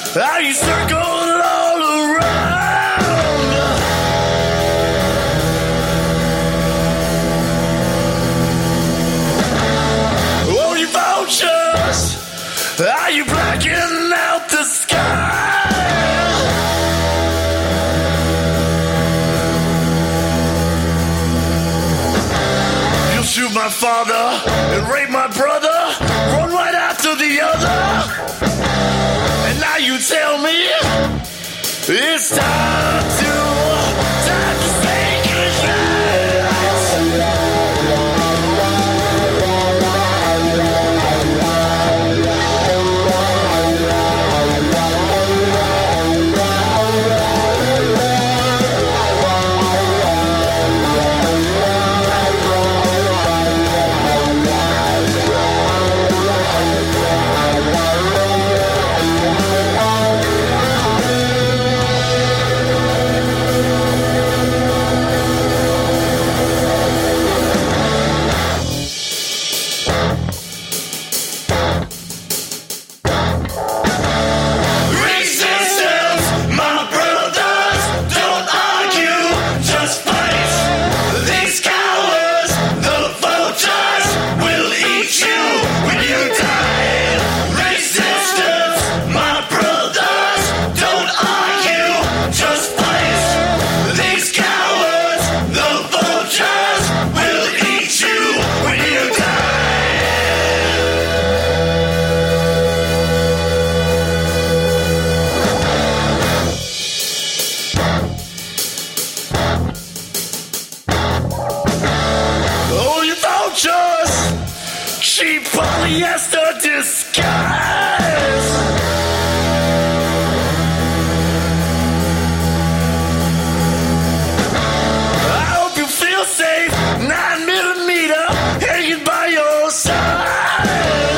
How you circle all around. Oh, you vultures, are you blacking out the sky? You'll shoot my father and rape my brother, run right after the other. And now you tell me it's time to say goodnight. Cheap polyester disguise. I hope you feel safe, 9mm hanging by your side.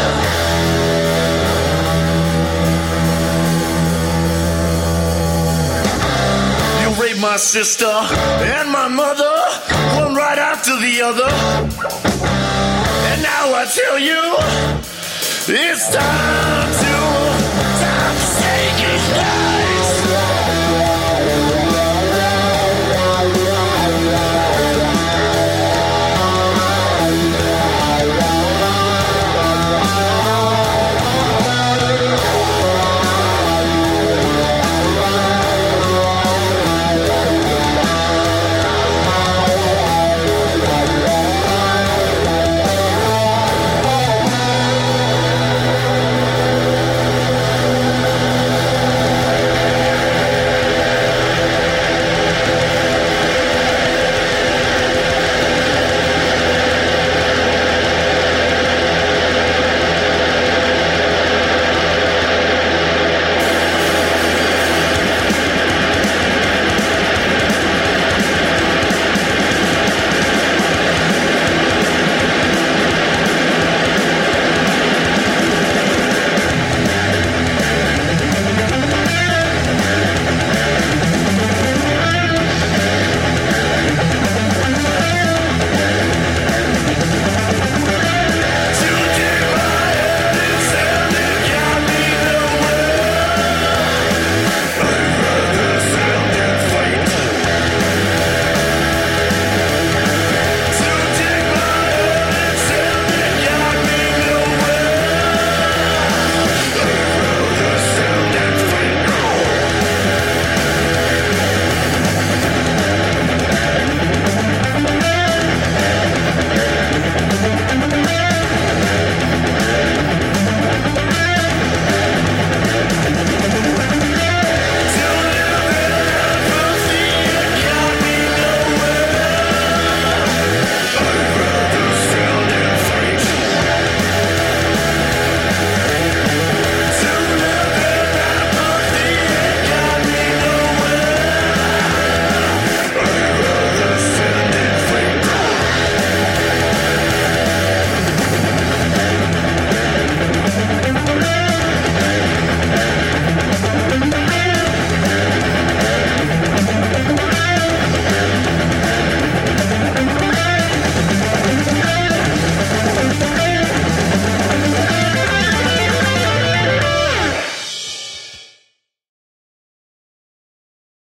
You raped my sister and my mother, one right after the other. And now I tell you, it's time.